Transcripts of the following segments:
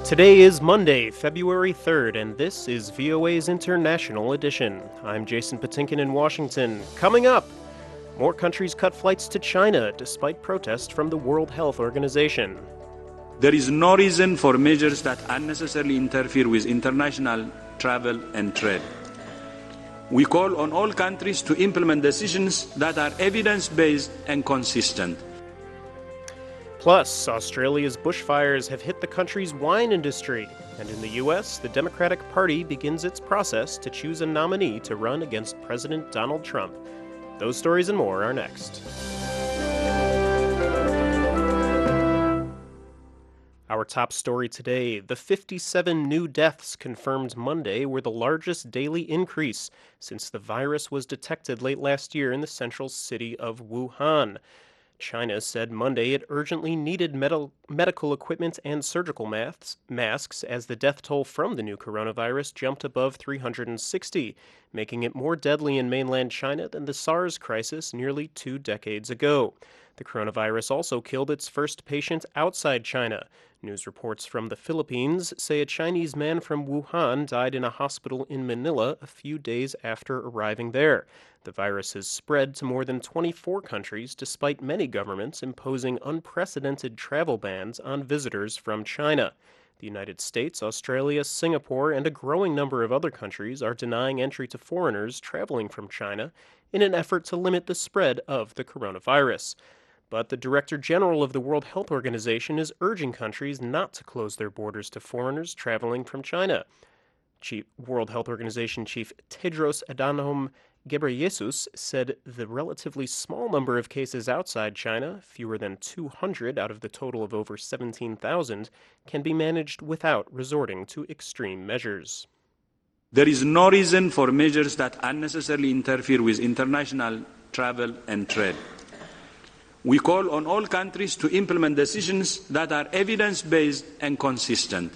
Today is Monday, February 3rd, and this is VOA's International Edition. I'm Jason Patinkin in Washington. Coming up, more countries cut flights to China despite protest from the World Health Organization. There is no reason for measures that unnecessarily interfere with international travel and trade. We call on all countries to implement decisions that are evidence-based and consistent. Plus, Australia's bushfires have hit the country's wine industry. And in the U.S., the Democratic Party begins its process to choose a nominee to run against President Donald Trump. Those stories and more are next. Our top story today, the 57 new deaths confirmed Monday were the largest daily increase since the virus was detected late last year in the central city of Wuhan. China said Monday it urgently needed medical equipment and surgical masks as the death toll from the new coronavirus jumped above 360, making it more deadly in mainland China than the SARS crisis nearly 2 decades ago. The coronavirus also killed its first patient outside China. News reports from the Philippines say a Chinese man from Wuhan died in a hospital in Manila a few days after arriving there. The virus has spread to more than 24 countries, despite many governments imposing unprecedented travel bans on visitors from China. The United States, Australia, Singapore, and a growing number of other countries are denying entry to foreigners traveling from China in an effort to limit the spread of the coronavirus. But the Director General of the World Health Organization is urging countries not to close their borders to foreigners traveling from China. World Health Organization Chief Tedros Adhanom Ghebreyesus said the relatively small number of cases outside China, fewer than 200 out of the total of over 17,000, can be managed without resorting to extreme measures. There is no reason for measures that unnecessarily interfere with international travel and trade. We call on all countries to implement decisions that are evidence-based and consistent.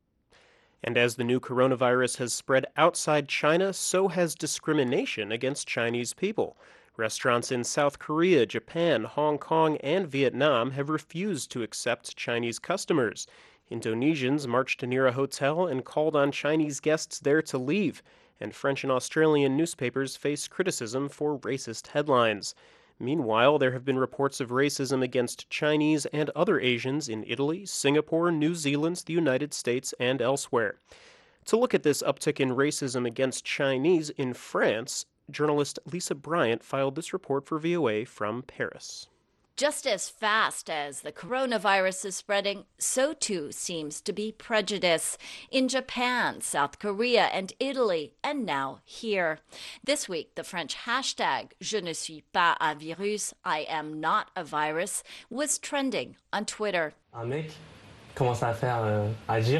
And as the new coronavirus has spread outside China, so has discrimination against Chinese people. Restaurants in South Korea, Japan, Hong Kong, and Vietnam have refused to accept Chinese customers. Indonesians marched near a hotel and called on Chinese guests there to leave. And French and Australian newspapers face criticism for racist headlines. Meanwhile, there have been reports of racism against Chinese and other Asians in Italy, Singapore, New Zealand, the United States, and elsewhere. To look at this uptick in racism against Chinese in France, journalist Lisa Bryant filed this report for VOA from Paris. Just as fast as the coronavirus is spreading, so too seems to be prejudice in Japan, South Korea, and Italy, and now here. This week, the French hashtag Je ne suis pas un virus, I am not a virus, was trending on Twitter. Un mec commence à faire agir.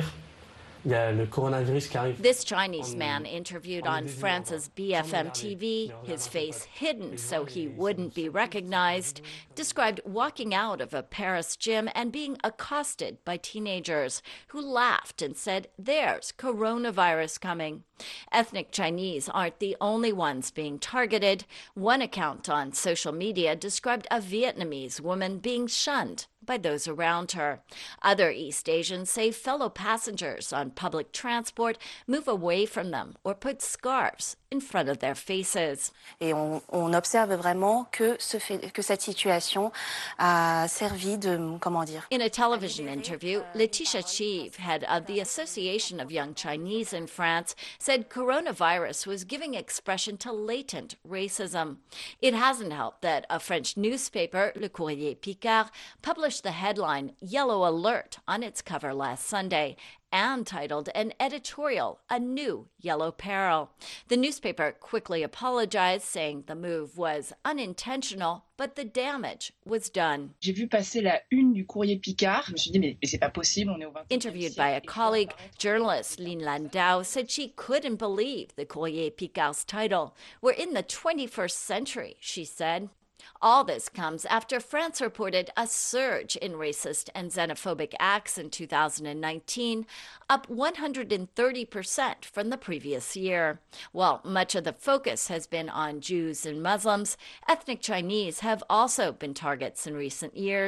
This Chinese man interviewed on France's BFM TV, his face hidden so he wouldn't be recognized, described walking out of a Paris gym and being accosted by teenagers who laughed and said, "There's coronavirus coming." Ethnic Chinese aren't the only ones being targeted. One account on social media described a Vietnamese woman being shunned by those around her. Other East Asians say fellow passengers on public transport move away from them or put scarves in front of their faces. Et on observe vraiment que cette situation a servi de, comment dire. In a television interview, Laetitia Cheeve, head of the Association of Young Chinese in France, said coronavirus was giving expression to latent racism. It hasn't helped that a French newspaper, Le Courrier Picard, published the headline Yellow Alert on its cover last Sunday and titled an editorial, A New Yellow Peril. The newspaper quickly apologized, saying the move was unintentional, but the damage was done. J'ai vu passer la une du Courrier Picard. Je me suis dit, mais c'est pas possible, on est au 21e Interviewed by a colleague, journalist Lin Landau said she couldn't believe the Courrier Picard's title. We're in the 21st century, she said. All this comes after France reported a surge in racist and xenophobic acts in 2019, up 130% from the previous year. While much of the focus has been on Jews and Muslims, ethnic Chinese have also been targets in recent years.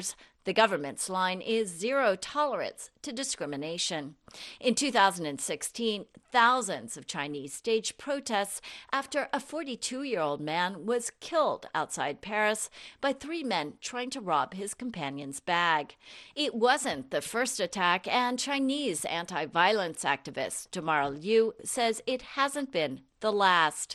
The government's line is zero tolerance to discrimination. In 2016, thousands of Chinese staged protests after a 42-year-old man was killed outside Paris by three men trying to rob his companion's bag. It wasn't the first attack, and Chinese anti-violence activist Tamara Liu says it hasn't been the last.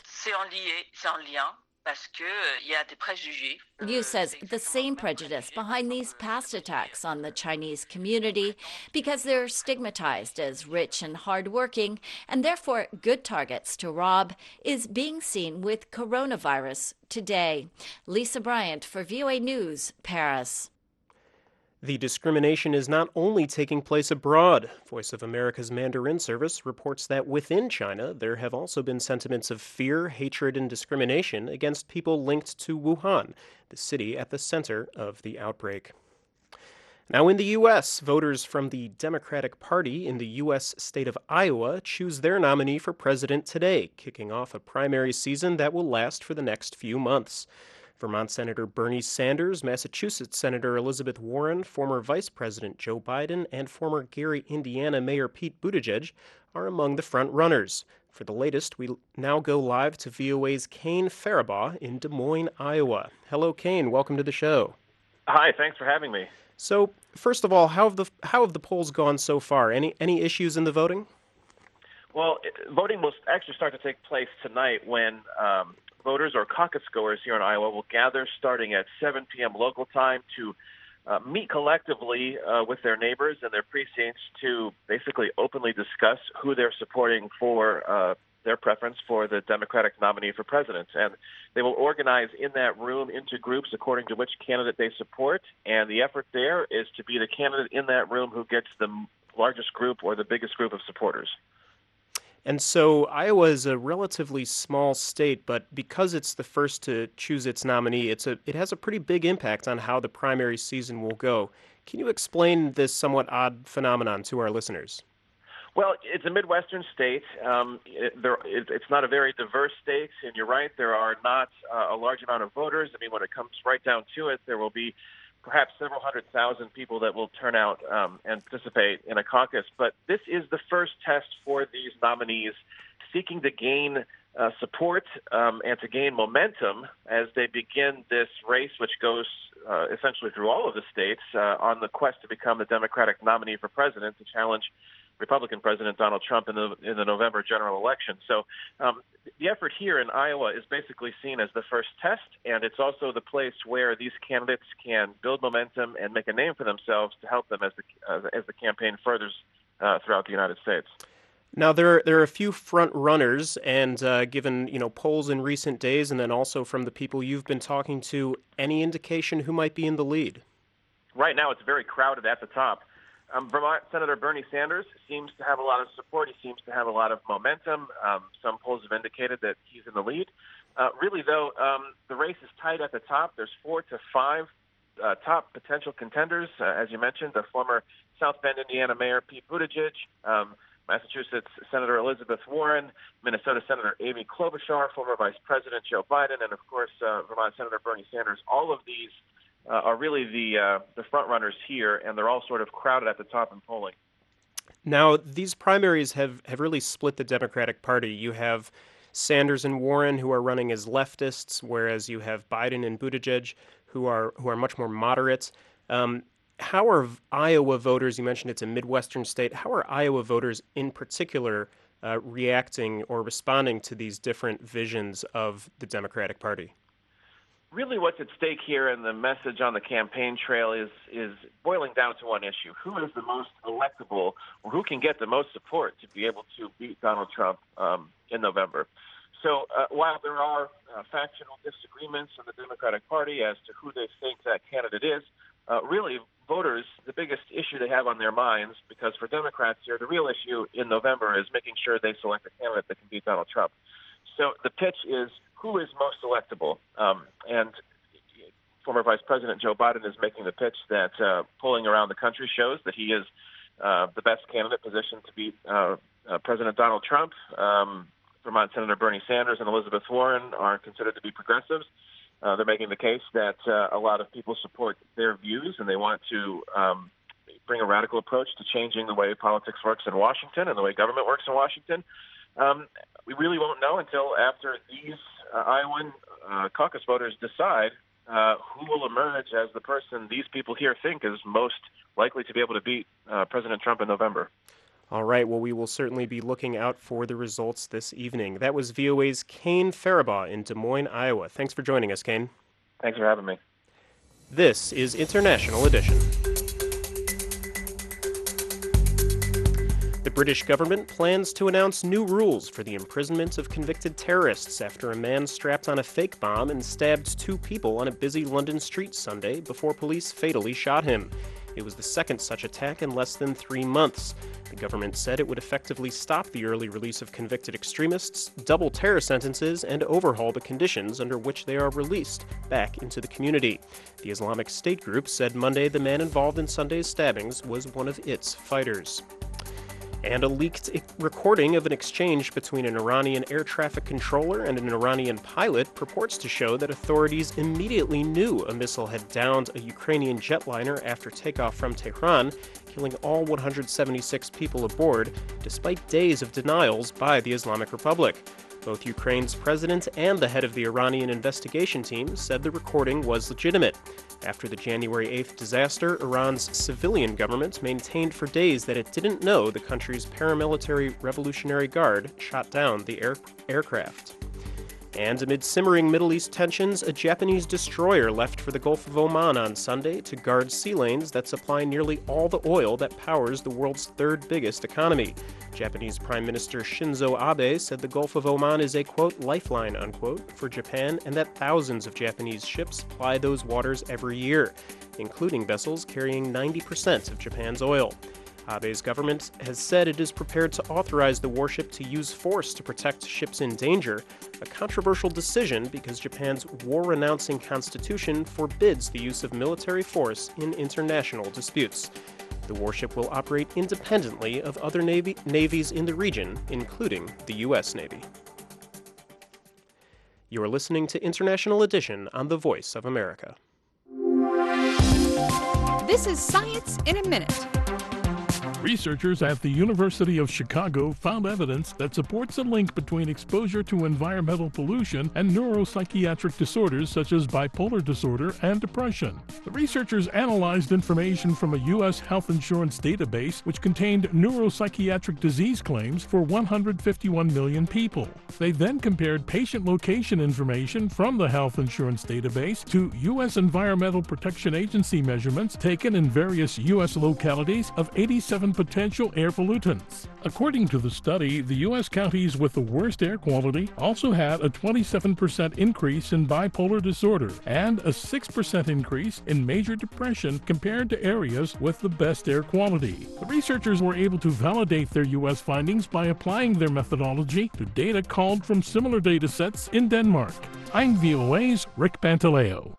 Liu says the same prejudice behind these past attacks on the Chinese community because they're stigmatized as rich and hardworking and therefore good targets to rob is being seen with coronavirus today. Lisa Bryant for VOA News, Paris. The discrimination is not only taking place abroad. Voice of America's Mandarin service reports that within China, there have also been sentiments of fear, hatred, and discrimination against people linked to Wuhan, the city at the center of the outbreak. Now in the U.S., voters from the Democratic Party in the U.S. state of Iowa choose their nominee for president today, kicking off a primary season that will last for the next few months. Vermont Senator Bernie Sanders, Massachusetts Senator Elizabeth Warren, former Vice President Joe Biden, and former Gary, Indiana Mayor Pete Buttigieg are among the front runners. For the latest, we now go live to VOA's Kane Faribaugh in Des Moines, Iowa. Hello, Kane. Welcome to the show. Hi. Thanks for having me. So, first of all, how have the polls gone so far? Any issues in the voting? Well, voting will actually start to take place tonight when voters or caucus goers here in Iowa will gather starting at 7 p.m. local time to meet collectively with their neighbors and their precincts to basically openly discuss who they're supporting for their preference for the Democratic nominee for president. And they will organize in that room into groups according to which candidate they support. And the effort there is to be the candidate in that room who gets the largest group or the biggest group of supporters. And so Iowa is a relatively small state, but because it's the first to choose its nominee, it has a pretty big impact on how the primary season will go. Can you explain this somewhat odd phenomenon to our listeners? Well, it's a Midwestern state. It's not a very diverse state, and you're right, there are not a large amount of voters. I mean, when it comes right down to it, there will be perhaps several 100,000 people that will turn out and participate in a caucus. But this is the first test for these nominees seeking to gain support and to gain momentum as they begin this race, which goes essentially through all of the states on the quest to become the Democratic nominee for president to challenge Republican President Donald Trump in the November general election. So the effort here in Iowa is basically seen as the first test, and it's also the place where these candidates can build momentum and make a name for themselves to help them as the campaign furthers throughout the United States. Now, there are a few front runners, and given polls in recent days, and then also from the people you've been talking to, any indication who might be in the lead? Right now, it's very crowded at the top. Vermont Senator Bernie Sanders seems to have a lot of support. He seems to have a lot of momentum. Some polls have indicated that he's in the lead. Really, though, the race is tight at the top. There's 4 to 5 top potential contenders. As you mentioned, the former South Bend, Indiana Mayor Pete Buttigieg, Massachusetts Senator Elizabeth Warren, Minnesota Senator Amy Klobuchar, former Vice President Joe Biden, and, of course, Vermont Senator Bernie Sanders. All of these are really the front runners here, and they're all sort of crowded at the top in polling. Now, these primaries have really split the Democratic Party. You have Sanders and Warren, who are running as leftists, whereas you have Biden and Buttigieg, who are much more moderate. How are Iowa voters, you mentioned it's a Midwestern state, how are Iowa voters in particular reacting or responding to these different visions of the Democratic Party? Really what's at stake here and the message on the campaign trail is boiling down to one issue. Who is the most electable, or who can get the most support to be able to beat Donald Trump in November? So while there are factional disagreements in the Democratic Party as to who they think that candidate is, really voters, the biggest issue they have on their minds, because for Democrats here, the real issue in November is making sure they select a candidate that can beat Donald Trump. So the pitch is, who is most electable? And former Vice President Joe Biden is making the pitch that polling around the country shows that he is the best candidate positioned to beat President Donald Trump. Vermont Senator Bernie Sanders and Elizabeth Warren are considered to be progressives. They're making the case that a lot of people support their views and they want to bring a radical approach to changing the way politics works in Washington and the way government works in Washington. We really won't know until after these Iowan caucus voters decide who will emerge as the person these people here think is most likely to be able to beat President Trump in November. All right, well, we will certainly be looking out for the results this evening. That was VOA's Kane Faribaugh in Des Moines, Iowa. Thanks for joining us, Kane. Thanks for having me. This is International Edition. The British government plans to announce new rules for the imprisonment of convicted terrorists after a man strapped on a fake bomb and stabbed 2 people on a busy London street Sunday before police fatally shot him. It was the second such attack in less than 3 months. The government said it would effectively stop the early release of convicted extremists, double terror sentences, and overhaul the conditions under which they are released back into the community. The Islamic State group said Monday the man involved in Sunday's stabbings was one of its fighters. And a leaked recording of an exchange between an Iranian air traffic controller and an Iranian pilot purports to show that authorities immediately knew a missile had downed a Ukrainian jetliner after takeoff from Tehran, killing all 176 people aboard, despite days of denials by the Islamic Republic. Both Ukraine's president and the head of the Iranian investigation team said the recording was legitimate. After the January 8th disaster, Iran's civilian government maintained for days that it didn't know the country's paramilitary Revolutionary Guard shot down the aircraft. And amid simmering Middle East tensions, a Japanese destroyer left for the Gulf of Oman on Sunday to guard sea lanes that supply nearly all the oil that powers the world's third biggest economy. Japanese Prime Minister Shinzo Abe said the Gulf of Oman is a, quote, lifeline, unquote, for Japan, and that thousands of Japanese ships ply those waters every year, including vessels carrying 90% of Japan's oil. Abe's government has said it is prepared to authorize the warship to use force to protect ships in danger, a controversial decision because Japan's war-renouncing constitution forbids the use of military force in international disputes. The warship will operate independently of other navies in the region, including the U.S. Navy. You are listening to International Edition on The Voice of America. This is Science in a Minute. Researchers at the University of Chicago found evidence that supports a link between exposure to environmental pollution and neuropsychiatric disorders such as bipolar disorder and depression. The researchers analyzed information from a U.S. health insurance database which contained neuropsychiatric disease claims for 151 million people. They then compared patient location information from the health insurance database to U.S. Environmental Protection Agency measurements taken in various U.S. localities of 87 potential air pollutants. According to the study, the U.S. counties with the worst air quality also had a 27% increase in bipolar disorder and a 6% increase in major depression compared to areas with the best air quality. The researchers were able to validate their U.S. findings by applying their methodology to data culled from similar data sets in Denmark. I'm VOA's Rick Pantaleo.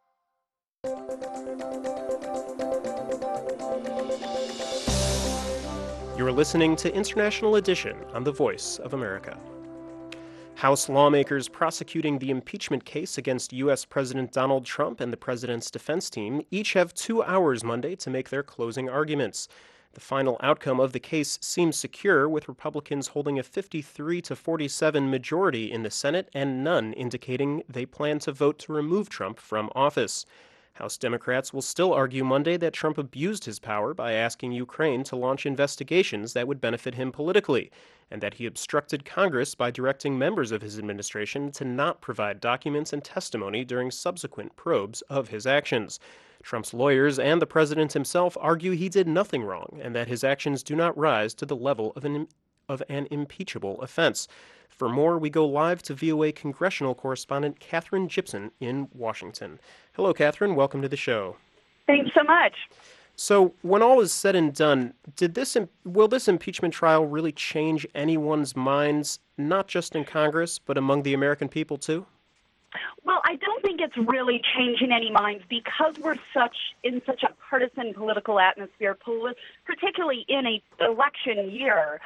You are listening to International Edition on The Voice of America. House lawmakers prosecuting the impeachment case against U.S. President Donald Trump and the president's defense team each have 2 hours Monday to make their closing arguments. The final outcome of the case seems secure, with Republicans holding a 53-47 majority in the Senate and none indicating they plan to vote to remove Trump from office. House Democrats will still argue Monday that Trump abused his power by asking Ukraine to launch investigations that would benefit him politically, and that he obstructed Congress by directing members of his administration to not provide documents and testimony during subsequent probes of his actions. Trump's lawyers and the president himself argue he did nothing wrong and that his actions do not rise to the level of an impeachable offense. For more, we go live to VOA congressional correspondent Katherine Gibson in Washington. Hello, Katherine. Welcome to the show. Thanks so much. So, when all is said and done, will this impeachment trial really change anyone's minds, not just in Congress, but among the American people, too? Well, I don't think it's really changing any minds because we're in such a partisan political atmosphere, particularly in an election year.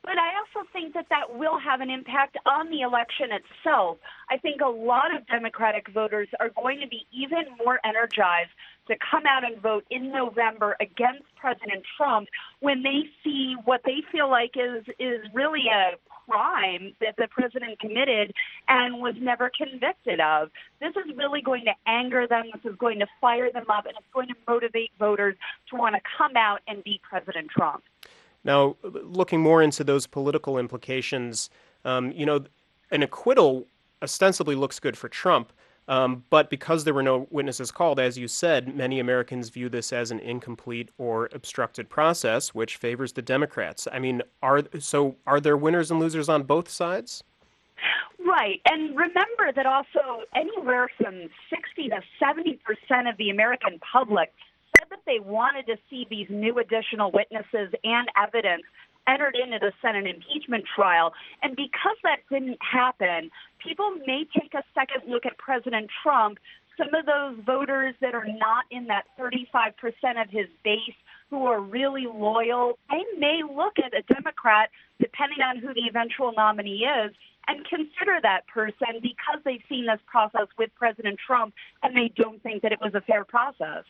But I also think that that will have an impact on the election itself. I think a lot of Democratic voters are going to be even more energized to come out and vote in November against President Trump when they see what they feel like is really a crime that the president committed and was never convicted of. This is really going to anger them. This is going to fire them up, and it's going to motivate voters to want to come out and beat President Trump. Now, looking more into those political implications, an acquittal ostensibly looks good for Trump, but because there were no witnesses called, as you said, many Americans view this as an incomplete or obstructed process, which favors the Democrats. I mean, are there winners and losers on both sides? Right. And remember that also anywhere from 60 to 70% of the American public said that they wanted to see these new additional witnesses and evidence entered into the Senate impeachment trial. And because that didn't happen, people may take a second look at President Trump. Some of those voters that are not in that 35% of his base who are really loyal, they may look at a Democrat, depending on who the eventual nominee is, and consider that person because they've seen this process with President Trump and they don't think that it was a fair process.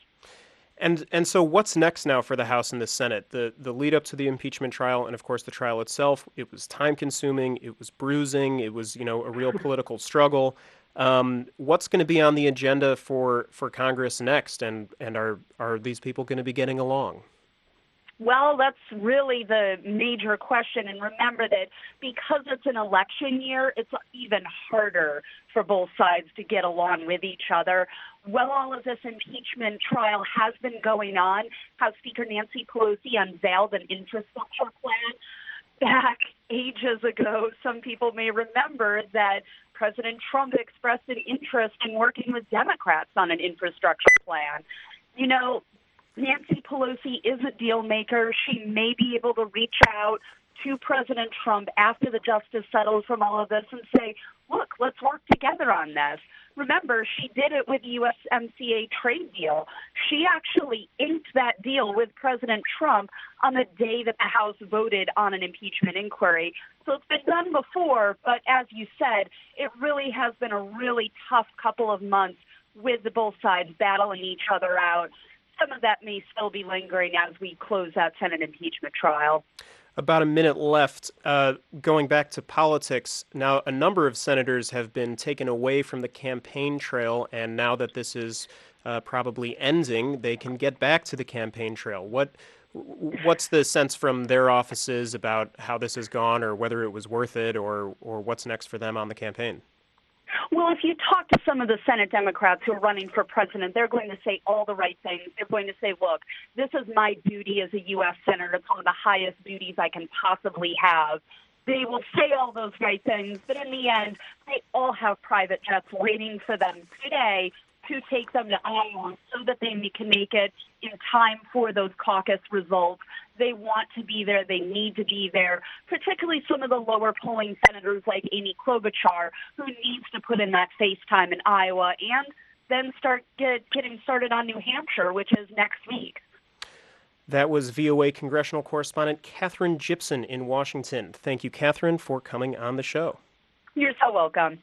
And so what's next now for the House and the Senate? The lead up to the impeachment trial and, of course, the trial itself, it was time-consuming, it was bruising, it was, a real political struggle. What's going to be on the agenda for Congress next, and are these people going to be getting along? Well, that's really the major question. And remember that because it's an election year, it's even harder for both sides to get along with each other. While all of this impeachment trial has been going on, House Speaker Nancy Pelosi unveiled an infrastructure plan back ages ago. Some people may remember that President Trump expressed an interest in working with Democrats on an infrastructure plan. Nancy Pelosi is a deal maker. She may be able to reach out to President Trump after the justice settles from all of this and say, look, let's work together on this. Remember, she did it with the USMCA trade deal. She actually inked that deal with President Trump on the day that the House voted on an impeachment inquiry. So it's been done before, but as you said, it really has been a really tough couple of months with the both sides battling each other out. Some of that may still be lingering as we close that Senate impeachment trial. About a minute left. Going back to politics, now a number of senators have been taken away from the campaign trail, and now that this is probably ending, they can get back to the campaign trail. What's the sense from their offices about how this has gone, or whether it was worth it, or what's next for them on the campaign? Well, if you talk to some of the Senate Democrats who are running for president, they're going to say all the right things. They're going to say, look, this is my duty as a U.S. Senator. It's one of the highest duties I can possibly have. They will say all those right things, but in the end, they all have private jets waiting for them today to take them to Iowa so that they can make it in time for those caucus results. They want to be there. They need to be there, particularly some of the lower polling senators like Amy Klobuchar, who needs to put in that face time in Iowa and then start getting started on New Hampshire, which is next week. That was VOA congressional correspondent Katherine Gypson in Washington. Thank you, Katherine, for coming on the show. You're so welcome.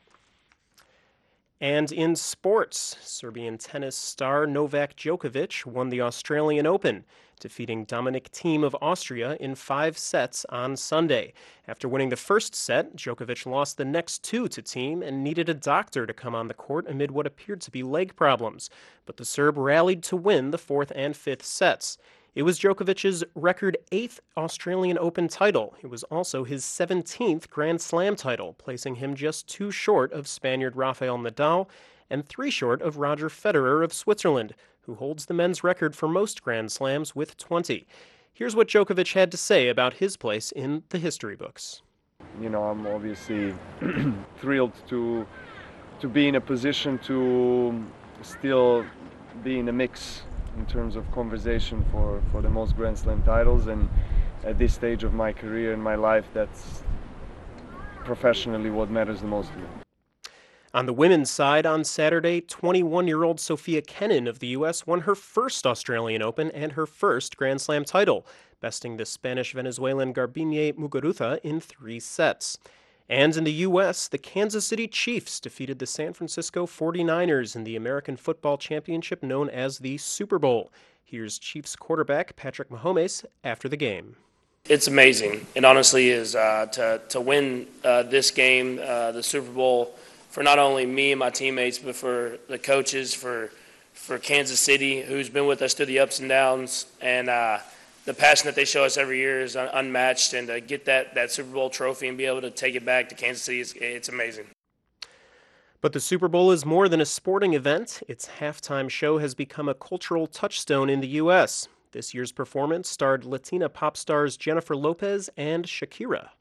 And in sports, Serbian tennis star Novak Djokovic won the Australian Open, defeating Dominic Thiem of Austria in 5 sets on Sunday. After winning the first set, Djokovic lost the next 2 to Thiem and needed a doctor to come on the court amid what appeared to be leg problems. But the Serb rallied to win the 4th and 5th sets. It was Djokovic's record 8th Australian Open title. It was also his 17th Grand Slam title, placing him just 2 short of Spaniard Rafael Nadal and 3 short of Roger Federer of Switzerland, who holds the men's record for most Grand Slams with 20. Here's what Djokovic had to say about his place in the history books. I'm obviously thrilled to be in a position to still be in the mix in terms of conversation for the most Grand Slam titles, and at this stage of my career and my life, that's professionally what matters the most to me. On the women's side on Saturday, 21-year-old Sophia Kenin of the U.S. won her first Australian Open and her first Grand Slam title, besting the Spanish-Venezuelan Garbiñe Muguruza in 3 sets. And in the U.S., the Kansas City Chiefs defeated the San Francisco 49ers in the American Football Championship known as the Super Bowl. Here's Chiefs quarterback Patrick Mahomes after the game. It's amazing. It honestly is to win this game, the Super Bowl, for not only me and my teammates, but for the coaches, for Kansas City, who's been with us through the ups and downs, and the passion that they show us every year is unmatched. And to get that Super Bowl trophy and be able to take it back to Kansas City, it's amazing. But the Super Bowl is more than a sporting event. Its halftime show has become a cultural touchstone in the U.S. This year's performance starred Latina pop stars Jennifer Lopez and Shakira.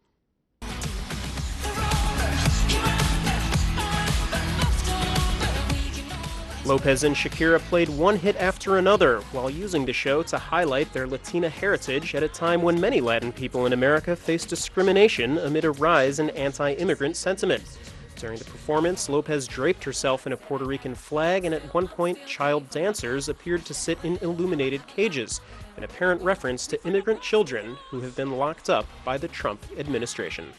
Lopez and Shakira played one hit after another while using the show to highlight their Latina heritage at a time when many Latin people in America face discrimination amid a rise in anti-immigrant sentiment. During the performance, Lopez draped herself in a Puerto Rican flag, and at one point, child dancers appeared to sit in illuminated cages, an apparent reference to immigrant children who have been locked up by the Trump administration.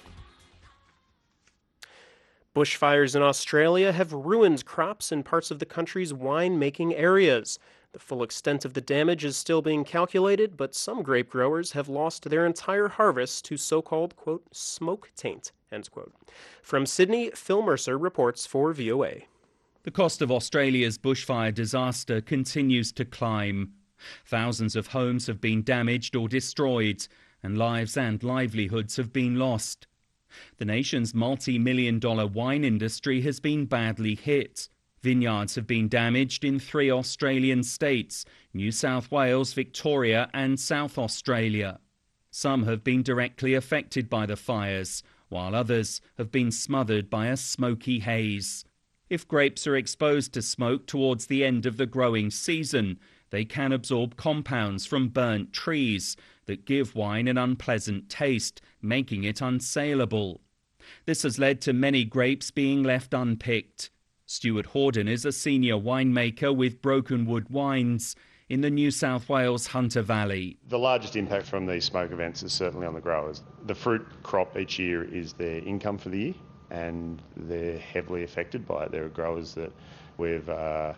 Bushfires in Australia have ruined crops in parts of the country's wine-making areas. The full extent of the damage is still being calculated, but some grape growers have lost their entire harvest to so-called, quote, smoke taint, end quote. From Sydney, Phil Mercer reports for VOA. The cost of Australia's bushfire disaster continues to climb. Thousands of homes have been damaged or destroyed, and lives and livelihoods have been lost. The nation's multi-million-dollar wine industry has been badly hit. Vineyards have been damaged in 3 Australian states: New South Wales, Victoria and South Australia. Some have been directly affected by the fires, while others have been smothered by a smoky haze. If grapes are exposed to smoke towards the end of the growing season, they can absorb compounds from burnt trees that give wine an unpleasant taste, making it unsaleable. This has led to many grapes being left unpicked. Stuart Horden is a senior winemaker with Broken Wood Wines in the New South Wales Hunter Valley. The largest impact from these smoke events is certainly on the growers. The fruit crop each year is their income for the year, and they're heavily affected by it. There are growers that we've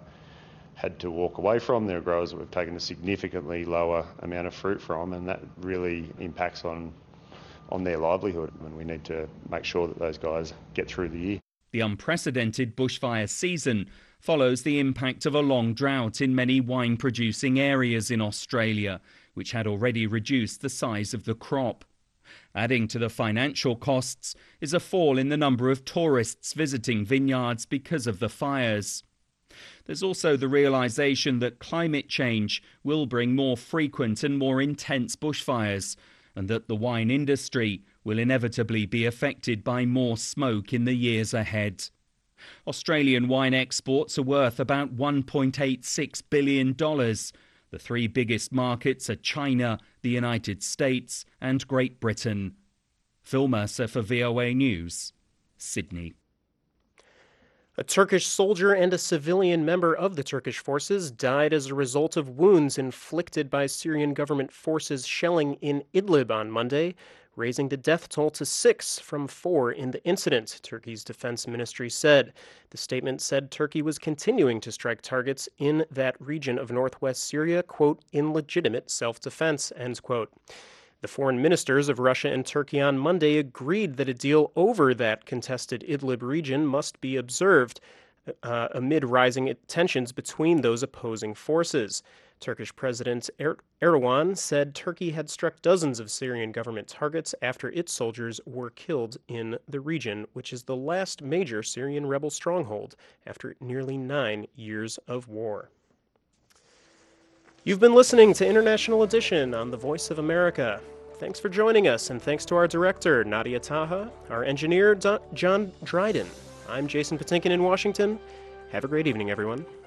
had to walk away from. There are growers that we've taken a significantly lower amount of fruit from, and that really impacts on their livelihood, and we need to make sure that those guys get through the year. The unprecedented bushfire season follows the impact of a long drought in many wine-producing areas in Australia, which had already reduced the size of the crop. Adding to the financial costs is a fall in the number of tourists visiting vineyards because of the fires. There's also the realization that climate change will bring more frequent and more intense bushfires, and that the wine industry will inevitably be affected by more smoke in the years ahead. Australian wine exports are worth about $1.86 billion. The 3 biggest markets are China, the United States and Great Britain. Phil Mercer for VOA News, Sydney. A Turkish soldier and a civilian member of the Turkish forces died as a result of wounds inflicted by Syrian government forces shelling in Idlib on Monday, raising the death toll to 6 from 4 in the incident, Turkey's defense ministry said. The statement said Turkey was continuing to strike targets in that region of northwest Syria, quote, in legitimate self-defense, end quote. The foreign ministers of Russia and Turkey on Monday agreed that a deal over that contested Idlib region must be observed amid rising tensions between those opposing forces. Turkish President Erdogan said Turkey had struck dozens of Syrian government targets after its soldiers were killed in the region, which is the last major Syrian rebel stronghold after nearly 9 years of war. You've been listening to International Edition on the Voice of America. Thanks for joining us, and thanks to our director, Nadia Taha, our engineer, John Dryden. I'm Jason Patinkin in Washington. Have a great evening, everyone.